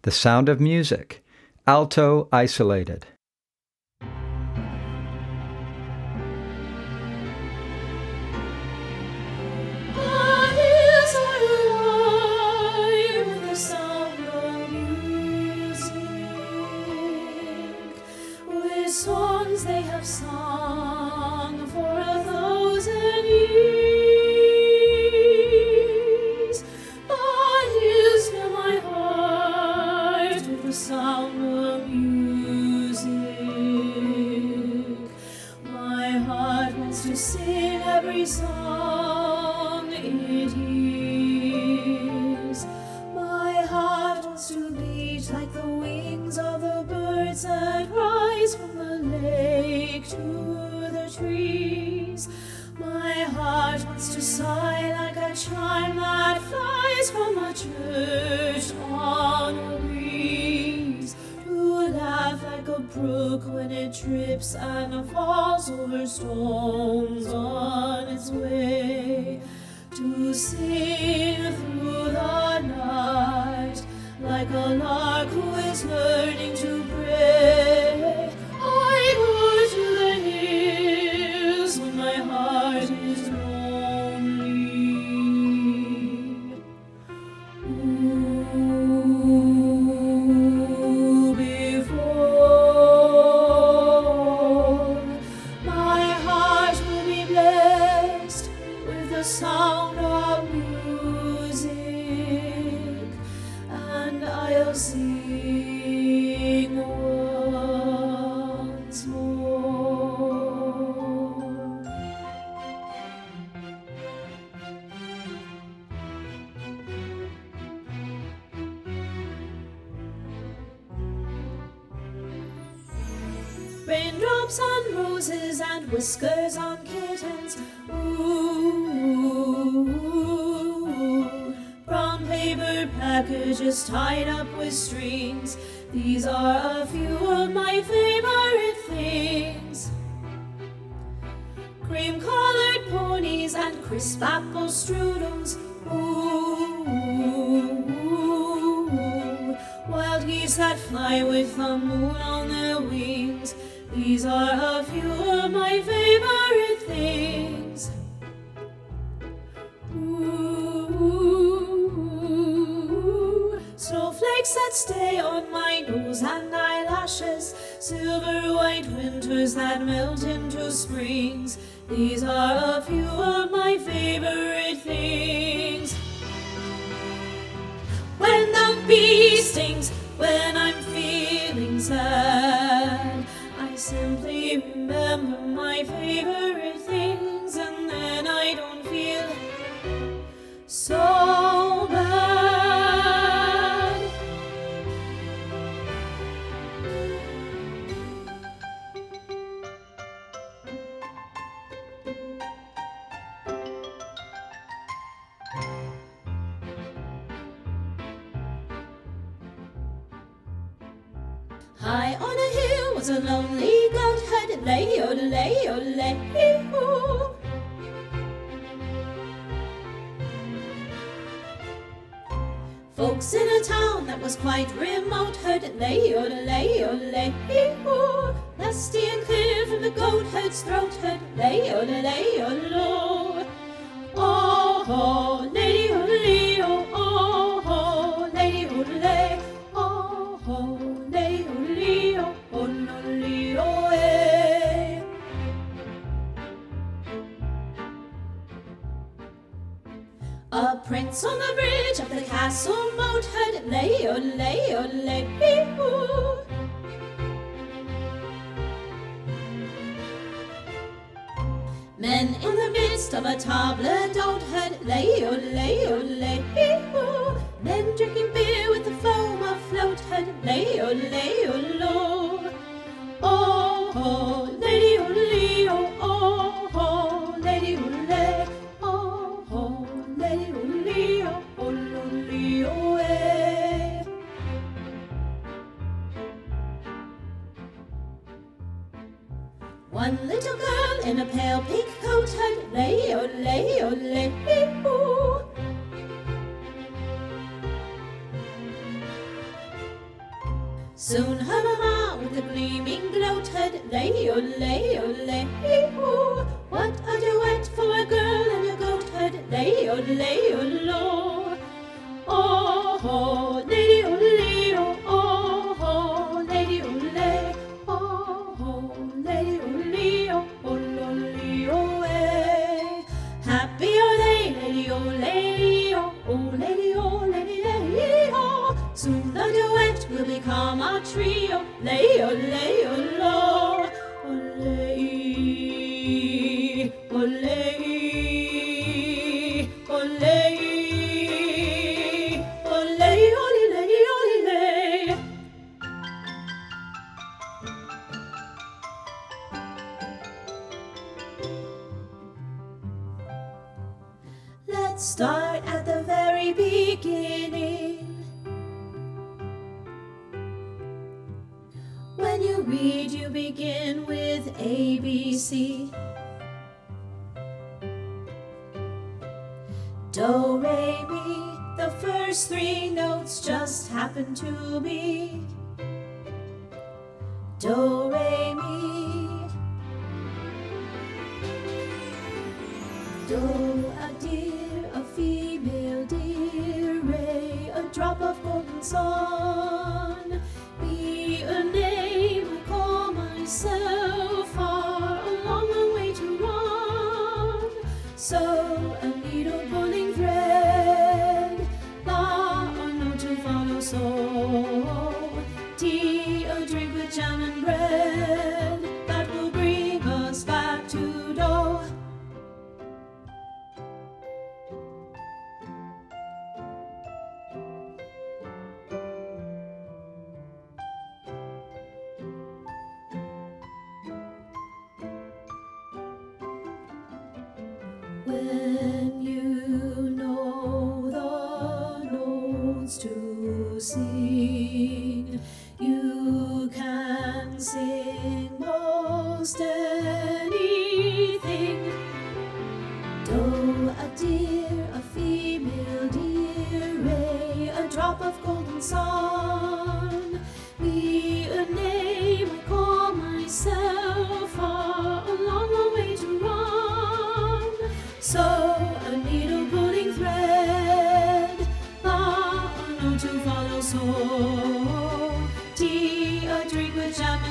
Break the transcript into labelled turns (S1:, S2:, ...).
S1: The Sound of Music, alto isolated.
S2: Songs they have sung for 1,000 years. I use fill my heart with the sound of music. My heart wants to sing every song it hears. My heart wants to beat like the wings of the birds that rise from the lake to the trees. My heart wants to sigh like a chime that flies from a church on a breeze, to laugh like a brook when it trips and falls over stones on its way, to sing through the night like a lark who is learning to pray. I go to the hills when my heart is lonely. Ooh, before my heart will be blessed with the sound of music, and I'll sing once more. Raindrops on roses and whiskers on kittens. Ooh, brown paper packages tied up with strings. These are a few of my favorite things. Cream-colored ponies and crisp apple strudels. Ooh, wild geese that fly with the moon on their wings. These are a few of my favorite things. Ooh, snowflakes that stay on my nose and eyelashes, silver white winters that melt into springs. These are a few of my favorite things. When the bee stings, when I'm feeling sad, I simply remember my favorite things, and then I don't feel so bad. High on a hill was a lonely goat herd, lay-o-lay-o-lay-o. Folks in a town that was quite remote heard, lay-o-lay-o-lay-o. Lusty and clear from the goat herd's throat heard, lay-o-lay-o-lo. Oh, lady-o-lay-o, oh, lady-o-lay, oh, lady-o-lay-o, oh, lady-o-lay. A prince on the bridge of the castle moat heard, lay-o-lay-o-lay-o. Men in the midst of a table d'hôte heard, lay-o-lay-o-lay-o. Men drinking beer with the foam afloat heard, lay-o-lay-o-lo. Oh, lady-o-lay-o, oh, lady-o-lay, oh, lady-o-lay-o, oh, lady-o-lay. One little girl in a pale pink coat heard, lay-o-lay-o-lay-o. Soon her mamma with a gleaming gloat head, lay-o-lay-o-lay-o. What a duet for a girl and a goat head, lay-o-lay-o-lo. Oh, lady-o-lay-o, oh, lady-o-lay, oh, lady-o-lay-o, oh-lo-lay-o-eh. Happy are they, lady-o-lay-o, oh, lady-o-lay-o. Soon the duet will become a trio, lay-o-lay-o-lo. O-lay, o-lay, o-lay. Let's start at the very beginning. When you read, you begin with A, B, C. Do, re, mi. The first three notes just happen to be Do, re, mi. Do, a deer, a female deer. Re, a drop of golden sun. Mi, a name I call myself. Far, a long, long way to run. So, a needle pulling thread. La, a note to follow. So, tea, a drink with jam and bread. That will bring us back to do. When you know the notes to sing, you can sing most anything. Do, a deer, a female deer. Re, a drop of golden sun. Mi, a name I call myself. Far, a long, long way to run. So, a needle pulling thread. La, a note to follow. So, tea, a drink with jam